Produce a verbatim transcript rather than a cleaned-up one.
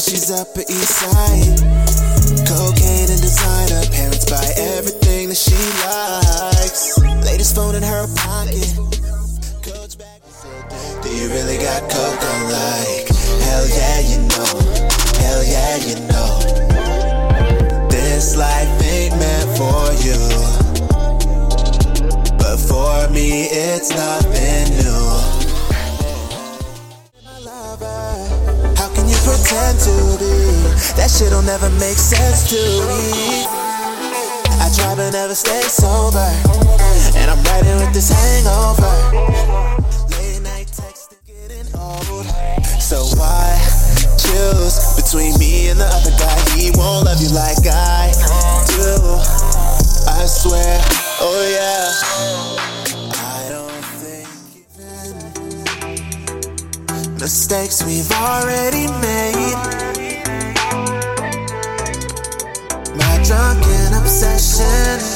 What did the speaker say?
she's Upper East Side. Cocaine and designer, parents buy everything that she likes. Latest phone in her pocket. Coach bag. Do you really got coke on like? Hell yeah, you know. Hell yeah, you know. This life ain't meant for you, but for me it's nothing new. How can you pretend to be? That shit'll never make sense to me. I try but never stay sober, and I'm riding with this hangover. Late night texting getting old. So why choose between me and the other guy? He won't love you like I do, I swear, oh yeah. I don't think even mistakes we've already made. My drunken obsession